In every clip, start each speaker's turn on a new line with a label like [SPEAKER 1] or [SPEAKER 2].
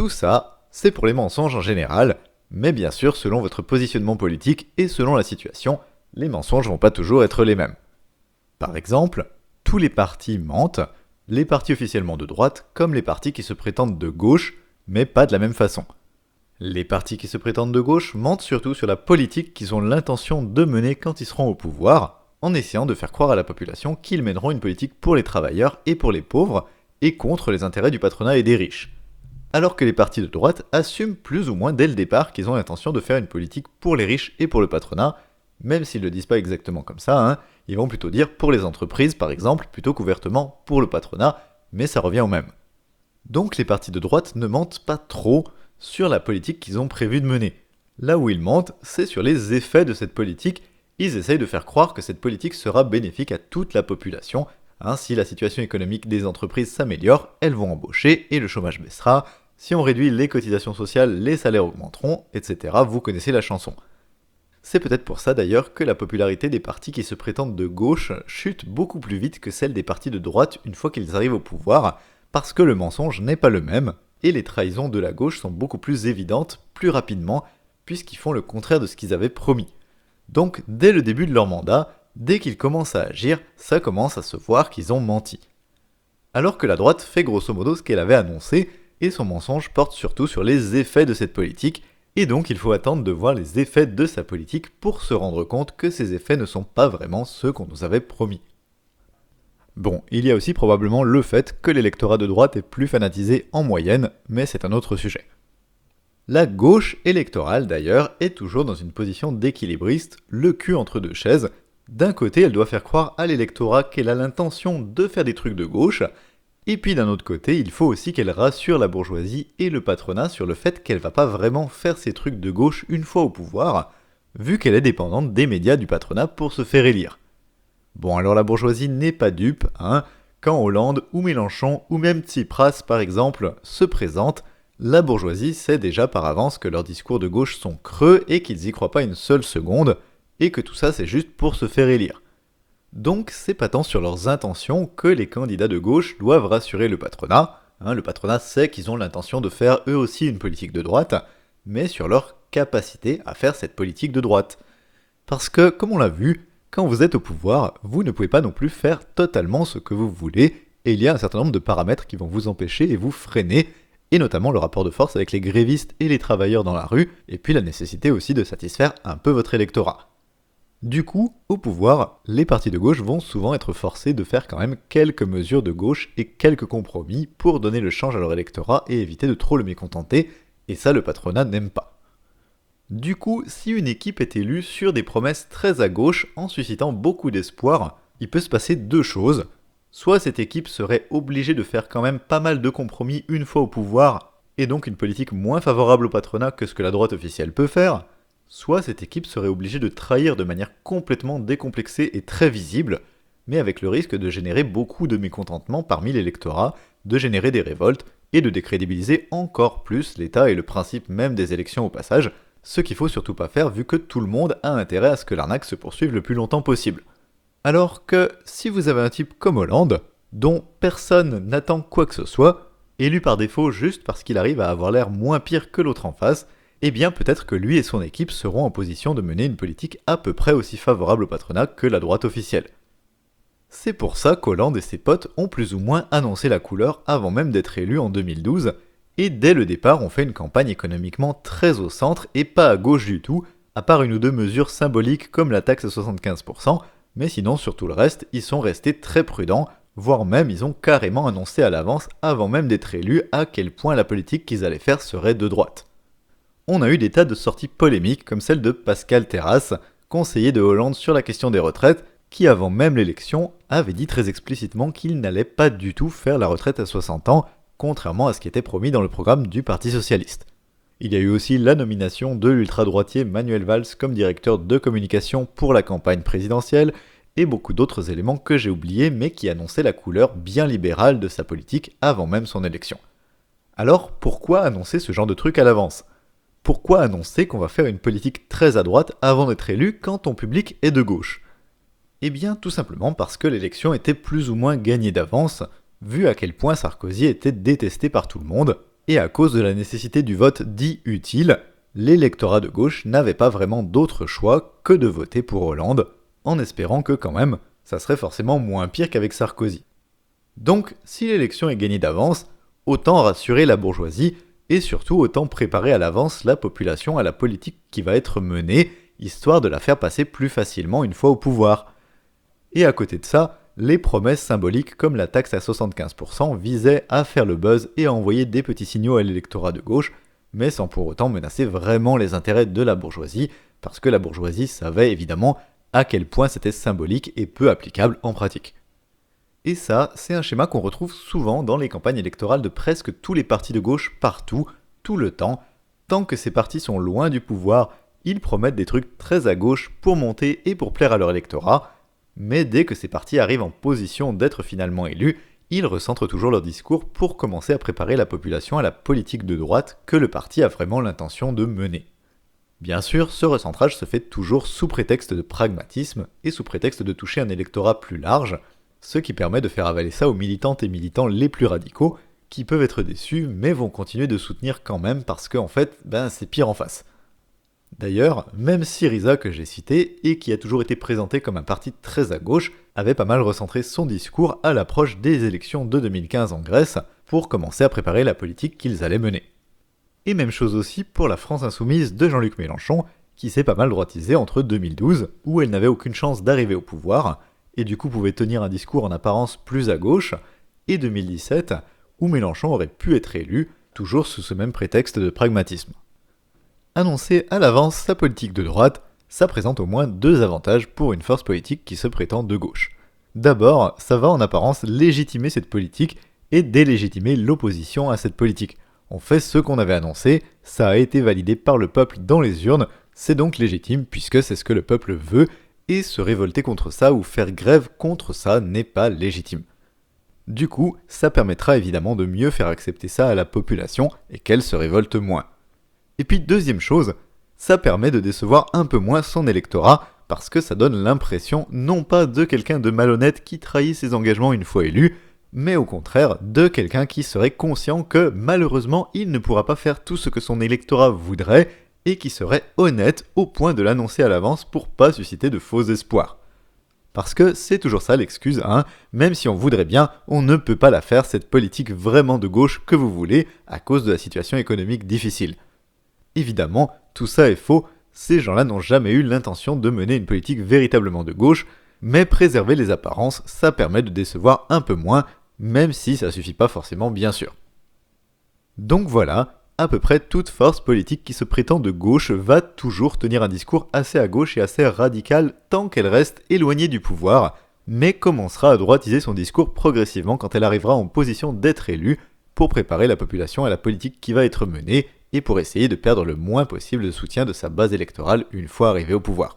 [SPEAKER 1] Tout ça, c'est pour les mensonges en général, mais bien sûr, selon votre positionnement politique et selon la situation, les mensonges vont pas toujours être les mêmes. Par exemple, tous les partis mentent, les partis officiellement de droite comme les partis qui se prétendent de gauche, mais pas de la même façon. Les partis qui se prétendent de gauche mentent surtout sur la politique qu'ils ont l'intention de mener quand ils seront au pouvoir, en essayant de faire croire à la population qu'ils mèneront une politique pour les travailleurs et pour les pauvres, et contre les intérêts du patronat et des riches. Alors que les partis de droite assument plus ou moins dès le départ qu'ils ont l'intention de faire une politique pour les riches et pour le patronat, même s'ils ne le disent pas exactement comme ça, ils vont plutôt dire pour les entreprises par exemple, plutôt qu'ouvertement pour le patronat, mais ça revient au même. Donc les partis de droite ne mentent pas trop sur la politique qu'ils ont prévu de mener. Là où ils mentent, c'est sur les effets de cette politique. Ils essayent de faire croire que cette politique sera bénéfique à toute la population. Si la situation économique des entreprises s'améliore, elles vont embaucher et le chômage baissera. Si on réduit les cotisations sociales, les salaires augmenteront, etc. Vous connaissez la chanson. C'est peut-être pour ça d'ailleurs que la popularité des partis qui se prétendent de gauche chute beaucoup plus vite que celle des partis de droite une fois qu'ils arrivent au pouvoir, parce que le mensonge n'est pas le même, et les trahisons de la gauche sont beaucoup plus évidentes, plus rapidement, puisqu'ils font le contraire de ce qu'ils avaient promis. Donc, dès le début de leur mandat, dès qu'ils commencent à agir, ça commence à se voir qu'ils ont menti. Alors que la droite fait grosso modo ce qu'elle avait annoncé, et son mensonge porte surtout sur les effets de cette politique, et donc il faut attendre de voir les effets de sa politique pour se rendre compte que ces effets ne sont pas vraiment ceux qu'on nous avait promis. Bon, il y a aussi probablement le fait que l'électorat de droite est plus fanatisé en moyenne, mais c'est un autre sujet. La gauche électorale d'ailleurs est toujours dans une position d'équilibriste, le cul entre deux chaises. D'un côté, elle doit faire croire à l'électorat qu'elle a l'intention de faire des trucs de gauche, et puis d'un autre côté, il faut aussi qu'elle rassure la bourgeoisie et le patronat sur le fait qu'elle va pas vraiment faire ces trucs de gauche une fois au pouvoir, vu qu'elle est dépendante des médias du patronat pour se faire élire. Bon, alors la bourgeoisie n'est pas dupe, Quand Hollande ou Mélenchon ou même Tsipras par exemple se présentent, la bourgeoisie sait déjà par avance que leurs discours de gauche sont creux et qu'ils y croient pas une seule seconde, et que tout ça c'est juste pour se faire élire. Donc c'est pas tant sur leurs intentions que les candidats de gauche doivent rassurer le patronat, le patronat sait qu'ils ont l'intention de faire eux aussi une politique de droite, mais sur leur capacité à faire cette politique de droite. Parce que, comme on l'a vu, quand vous êtes au pouvoir, vous ne pouvez pas non plus faire totalement ce que vous voulez, et il y a un certain nombre de paramètres qui vont vous empêcher et vous freiner, et notamment le rapport de force avec les grévistes et les travailleurs dans la rue, et puis la nécessité aussi de satisfaire un peu votre électorat. Du coup, au pouvoir, les partis de gauche vont souvent être forcés de faire quand même quelques mesures de gauche et quelques compromis pour donner le change à leur électorat et éviter de trop le mécontenter, et ça le patronat n'aime pas. Du coup, si une équipe est élue sur des promesses très à gauche en suscitant beaucoup d'espoir, il peut se passer deux choses. Soit cette équipe serait obligée de faire quand même pas mal de compromis une fois au pouvoir, et donc une politique moins favorable au patronat que ce que la droite officielle peut faire, soit cette équipe serait obligée de trahir de manière complètement décomplexée et très visible, mais avec le risque de générer beaucoup de mécontentement parmi l'électorat, de générer des révoltes, et de décrédibiliser encore plus l'État et le principe même des élections au passage, ce qu'il faut surtout pas faire vu que tout le monde a intérêt à ce que l'arnaque se poursuive le plus longtemps possible. Alors que si vous avez un type comme Hollande, dont personne n'attend quoi que ce soit, élu par défaut juste parce qu'il arrive à avoir l'air moins pire que l'autre en face, eh bien peut-être que lui et son équipe seront en position de mener une politique à peu près aussi favorable au patronat que la droite officielle. C'est pour ça qu'Hollande et ses potes ont plus ou moins annoncé la couleur avant même d'être élus en 2012, et dès le départ on fait une campagne économiquement très au centre et pas à gauche du tout, à part une ou deux mesures symboliques comme la taxe à 75%, mais sinon sur tout le reste, ils sont restés très prudents, voire même ils ont carrément annoncé à l'avance, avant même d'être élus, à quel point la politique qu'ils allaient faire serait de droite. On a eu des tas de sorties polémiques comme celle de Pascal Terrasse, conseiller de Hollande sur la question des retraites, qui avant même l'élection avait dit très explicitement qu'il n'allait pas du tout faire la retraite à 60 ans, contrairement à ce qui était promis dans le programme du Parti Socialiste. Il y a eu aussi la nomination de l'ultra-droitier Manuel Valls comme directeur de communication pour la campagne présidentielle, et beaucoup d'autres éléments que j'ai oubliés mais qui annonçaient la couleur bien libérale de sa politique avant même son élection. Alors pourquoi annoncer ce genre de truc à l'avance ? Pourquoi annoncer qu'on va faire une politique très à droite avant d'être élu quand ton public est de gauche ? Eh bien tout simplement parce que l'élection était plus ou moins gagnée d'avance, vu à quel point Sarkozy était détesté par tout le monde, Et à cause de la nécessité du vote dit utile, l'électorat de gauche n'avait pas vraiment d'autre choix que de voter pour Hollande, en espérant que quand même, ça serait forcément moins pire qu'avec Sarkozy. Donc, si l'élection est gagnée d'avance, autant rassurer la bourgeoisie, et surtout autant préparer à l'avance la population à la politique qui va être menée, histoire de la faire passer plus facilement une fois au pouvoir. Et à côté de ça, les promesses symboliques comme la taxe à 75% visaient à faire le buzz et à envoyer des petits signaux à l'électorat de gauche, mais sans pour autant menacer vraiment les intérêts de la bourgeoisie, parce que la bourgeoisie savait évidemment à quel point c'était symbolique et peu applicable en pratique. Et ça, c'est un schéma qu'on retrouve souvent dans les campagnes électorales de presque tous les partis de gauche partout, tout le temps. Tant que ces partis sont loin du pouvoir, ils promettent des trucs très à gauche pour monter et pour plaire à leur électorat, mais dès que ces partis arrivent en position d'être finalement élus, ils recentrent toujours leur discours pour commencer à préparer la population à la politique de droite que le parti a vraiment l'intention de mener. Bien sûr, ce recentrage se fait toujours sous prétexte de pragmatisme et sous prétexte de toucher un électorat plus large, ce qui permet de faire avaler ça aux militantes et militants les plus radicaux, qui peuvent être déçus mais vont continuer de soutenir quand même parce que en fait, c'est pire en face. D'ailleurs, même Syriza que j'ai cité, et qui a toujours été présenté comme un parti très à gauche, avait pas mal recentré son discours à l'approche des élections de 2015 en Grèce, pour commencer à préparer la politique qu'ils allaient mener. Et même chose aussi pour la France insoumise de Jean-Luc Mélenchon, qui s'est pas mal droitisée entre 2012, où elle n'avait aucune chance d'arriver au pouvoir, et du coup pouvait tenir un discours en apparence plus à gauche, et 2017, où Mélenchon aurait pu être élu, toujours sous ce même prétexte de pragmatisme. Annoncer à l'avance sa politique de droite, ça présente au moins deux avantages pour une force politique qui se prétend de gauche. D'abord, ça va en apparence légitimer cette politique et délégitimer l'opposition à cette politique. On fait ce qu'on avait annoncé, ça a été validé par le peuple dans les urnes, c'est donc légitime puisque c'est ce que le peuple veut, et se révolter contre ça ou faire grève contre ça n'est pas légitime. Du coup, ça permettra évidemment de mieux faire accepter ça à la population et qu'elle se révolte moins. Et puis deuxième chose, ça permet de décevoir un peu moins son électorat parce que ça donne l'impression non pas de quelqu'un de malhonnête qui trahit ses engagements une fois élu, mais au contraire de quelqu'un qui serait conscient que malheureusement il ne pourra pas faire tout ce que son électorat voudrait et qui serait honnête au point de l'annoncer à l'avance pour pas susciter de faux espoirs. Parce que c'est toujours ça l'excuse, même si on voudrait bien, on ne peut pas la faire cette politique vraiment de gauche que vous voulez à cause de la situation économique difficile. Évidemment, tout ça est faux, ces gens-là n'ont jamais eu l'intention de mener une politique véritablement de gauche, mais préserver les apparences, ça permet de décevoir un peu moins, même si ça suffit pas forcément bien sûr. Donc voilà, à peu près toute force politique qui se prétend de gauche va toujours tenir un discours assez à gauche et assez radical tant qu'elle reste éloignée du pouvoir, mais commencera à droitiser son discours progressivement quand elle arrivera en position d'être élue pour préparer la population à la politique qui va être menée et pour essayer de perdre le moins possible de soutien de sa base électorale une fois arrivé au pouvoir.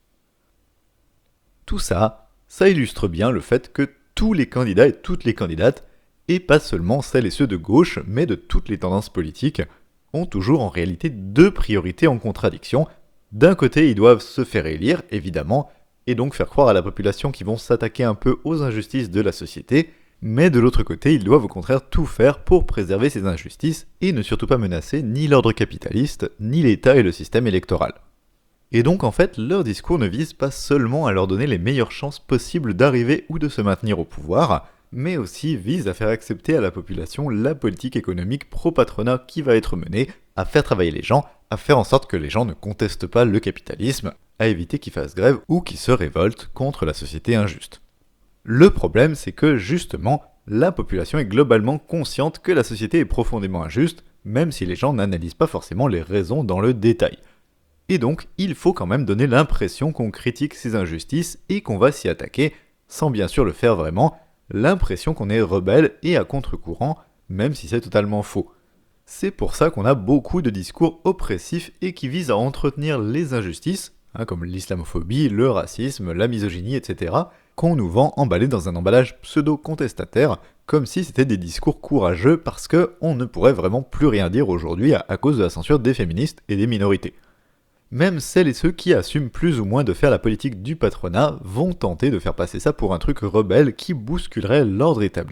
[SPEAKER 1] Tout ça, ça illustre bien le fait que tous les candidats et toutes les candidates, et pas seulement celles et ceux de gauche, mais de toutes les tendances politiques, ont toujours en réalité deux priorités en contradiction. D'un côté, ils doivent se faire élire, évidemment, et donc faire croire à la population qu'ils vont s'attaquer un peu aux injustices de la société, mais de l'autre côté, ils doivent au contraire tout faire pour préserver ces injustices et ne surtout pas menacer ni l'ordre capitaliste, ni l'État et le système électoral. Et donc en fait, leur discours ne vise pas seulement à leur donner les meilleures chances possibles d'arriver ou de se maintenir au pouvoir, mais aussi vise à faire accepter à la population la politique économique pro-patronat qui va être menée, à faire travailler les gens, à faire en sorte que les gens ne contestent pas le capitalisme, à éviter qu'ils fassent grève ou qu'ils se révoltent contre la société injuste. Le problème, c'est que justement, la population est globalement consciente que la société est profondément injuste, même si les gens n'analysent pas forcément les raisons dans le détail. Et donc, il faut quand même donner l'impression qu'on critique ces injustices et qu'on va s'y attaquer, sans bien sûr le faire vraiment, l'impression qu'on est rebelle et à contre-courant, même si c'est totalement faux. C'est pour ça qu'on a beaucoup de discours oppressifs et qui visent à entretenir les injustices, comme l'islamophobie, le racisme, la misogynie, etc., qu'on nous vend emballés dans un emballage pseudo-contestataire, comme si c'était des discours courageux parce qu'on ne pourrait vraiment plus rien dire aujourd'hui à cause de la censure des féministes et des minorités. Même celles et ceux qui assument plus ou moins de faire la politique du patronat vont tenter de faire passer ça pour un truc rebelle qui bousculerait l'ordre établi,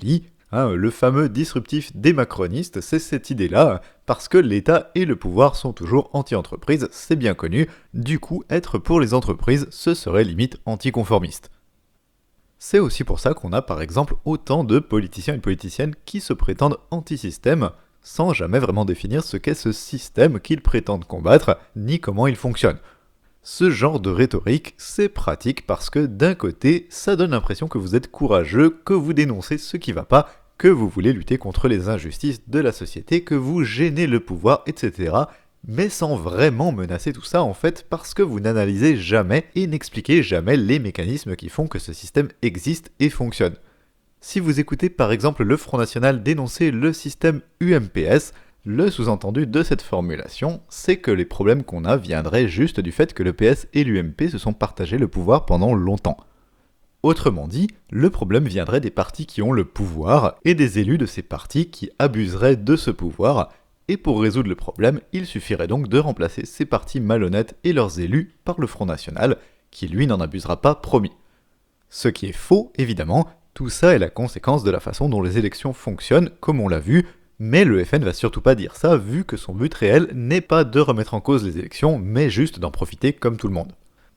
[SPEAKER 1] Le fameux disruptif des macronistes, c'est cette idée-là, parce que l'État et le pouvoir sont toujours anti-entreprise, c'est bien connu, du coup être pour les entreprises, ce serait limite anticonformiste. C'est aussi pour ça qu'on a par exemple autant de politiciens et de politiciennes qui se prétendent anti-système, sans jamais vraiment définir ce qu'est ce système qu'ils prétendent combattre, ni comment il fonctionne. Ce genre de rhétorique, c'est pratique parce que d'un côté, ça donne l'impression que vous êtes courageux, que vous dénoncez ce qui va pas, que vous voulez lutter contre les injustices de la société, que vous gênez le pouvoir, etc. Mais sans vraiment menacer tout ça en fait parce que vous n'analysez jamais et n'expliquez jamais les mécanismes qui font que ce système existe et fonctionne. Si vous écoutez par exemple le Front National dénoncer le système UMPS, le sous-entendu de cette formulation, c'est que les problèmes qu'on a viendraient juste du fait que le PS et l'UMP se sont partagés le pouvoir pendant longtemps. Autrement dit, le problème viendrait des partis qui ont le pouvoir et des élus de ces partis qui abuseraient de ce pouvoir, et pour résoudre le problème, il suffirait donc de remplacer ces partis malhonnêtes et leurs élus par le Front National, qui lui n'en abusera pas promis. Ce qui est faux, évidemment, tout ça est la conséquence de la façon dont les élections fonctionnent, comme on l'a vu, mais le FN va surtout pas dire ça, vu que son but réel n'est pas de remettre en cause les élections, mais juste d'en profiter comme tout le monde.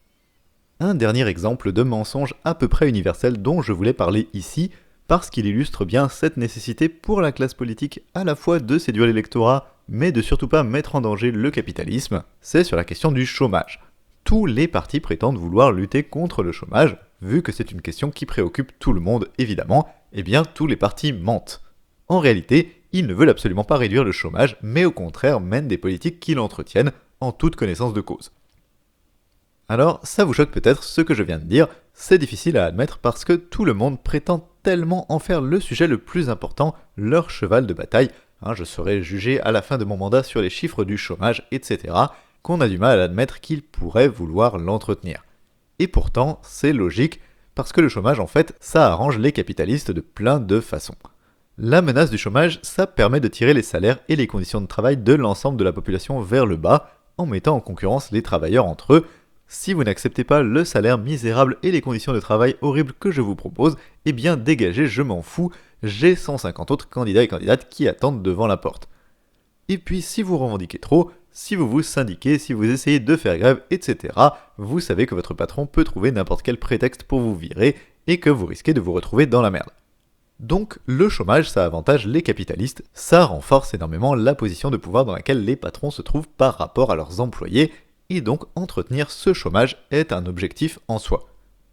[SPEAKER 1] Un dernier exemple de mensonge à peu près universel dont je voulais parler ici, parce qu'il illustre bien cette nécessité pour la classe politique à la fois de séduire l'électorat, mais de surtout pas mettre en danger le capitalisme, c'est sur la question du chômage. Tous les partis prétendent vouloir lutter contre le chômage, vu que c'est une question qui préoccupe tout le monde évidemment, eh bien tous les partis mentent. En réalité, ils ne veulent absolument pas réduire le chômage, mais au contraire mènent des politiques qui l'entretiennent, en toute connaissance de cause. Alors, ça vous choque peut-être ce que je viens de dire, c'est difficile à admettre parce que tout le monde prétend tellement en faire le sujet le plus important, leur cheval de bataille, je serai jugé à la fin de mon mandat sur les chiffres du chômage, etc., qu'on a du mal à admettre qu'ils pourraient vouloir l'entretenir. Et pourtant, c'est logique, parce que le chômage, en fait, ça arrange les capitalistes de plein de façons. La menace du chômage, ça permet de tirer les salaires et les conditions de travail de l'ensemble de la population vers le bas, en mettant en concurrence les travailleurs entre eux. Si vous n'acceptez pas le salaire misérable et les conditions de travail horribles que je vous propose, eh bien dégagez, je m'en fous, j'ai 150 autres candidats et candidates qui attendent devant la porte. Et puis si vous revendiquez trop, si vous vous syndiquez, si vous essayez de faire grève, etc., vous savez que votre patron peut trouver n'importe quel prétexte pour vous virer et que vous risquez de vous retrouver dans la merde. Donc le chômage, ça avantage les capitalistes, ça renforce énormément la position de pouvoir dans laquelle les patrons se trouvent par rapport à leurs employés, et donc entretenir ce chômage est un objectif en soi.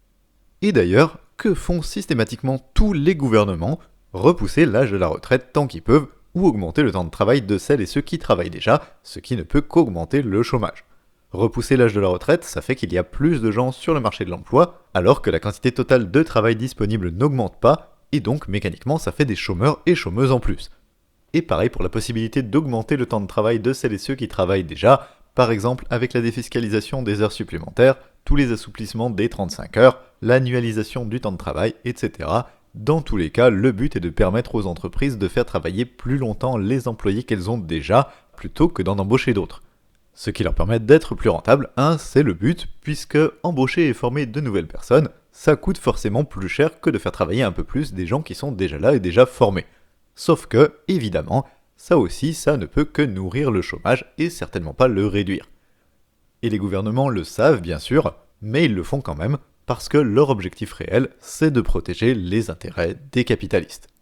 [SPEAKER 1] Et d'ailleurs, que font systématiquement tous les gouvernements? Repousser l'âge de la retraite tant qu'ils peuvent, ou augmenter le temps de travail de celles et ceux qui travaillent déjà, ce qui ne peut qu'augmenter le chômage. Repousser l'âge de la retraite, ça fait qu'il y a plus de gens sur le marché de l'emploi, alors que la quantité totale de travail disponible n'augmente pas, et donc mécaniquement ça fait des chômeurs et chômeuses en plus. Et pareil pour la possibilité d'augmenter le temps de travail de celles et ceux qui travaillent déjà, par exemple avec la défiscalisation des heures supplémentaires, tous les assouplissements des 35 heures, l'annualisation du temps de travail, etc. Dans tous les cas, le but est de permettre aux entreprises de faire travailler plus longtemps les employés qu'elles ont déjà, plutôt que d'en embaucher d'autres. Ce qui leur permet d'être plus rentables, c'est le but, puisque embaucher et former de nouvelles personnes, ça coûte forcément plus cher que de faire travailler un peu plus des gens qui sont déjà là et déjà formés. Sauf que, évidemment, ça aussi, ça ne peut que nourrir le chômage et certainement pas le réduire. Et les gouvernements le savent, bien sûr, mais ils le font quand même, parce que leur objectif réel, c'est de protéger les intérêts des capitalistes.